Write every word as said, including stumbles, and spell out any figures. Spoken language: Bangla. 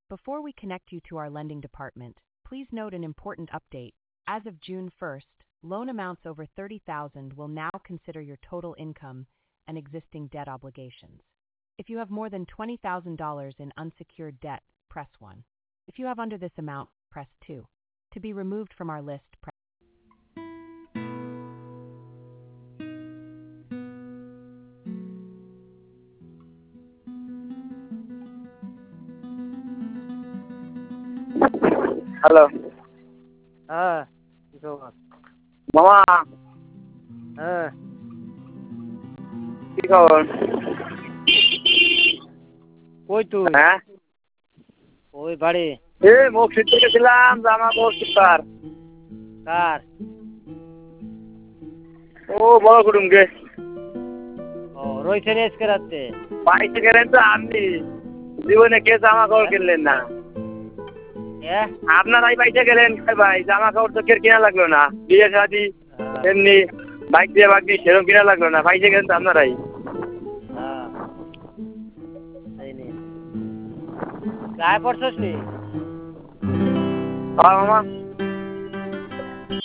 Before we connect you to our lending department, please note an important update. As of June first, loan amounts over thirty thousand dollars will now consider your total income and existing debt obligations. If you have more than twenty thousand dollars in unsecured debt, press one. If you have under this amount, press two. To be removed from our list, press hello হ্যাঁ কি খবর? মামা হ্যাঁ কি খবর? কই তুই? হ্যাঁ ওই বাড়ি। এ মুখ শিখতে গেছিলাম, জামা কাপড় শিখবার। কার? ও বড় কুটুমকে। ও রয়েছে আজকে রাতে। বাইশে গেলেন তো আপনি, জীবনে কে জামা কাপড় কিনলেন না? আপনারাই বাইশে গেলেন ভাই, জামা কাপড় তো কে কিনা লাগলো না, বিয়ে শাদী এমনি বাইক দিয়ে বাকি সেরকম কিনা লাগলো না, বাইশে গেলেন তো আপনারাই। গায়ে পড়ছস নি? মামা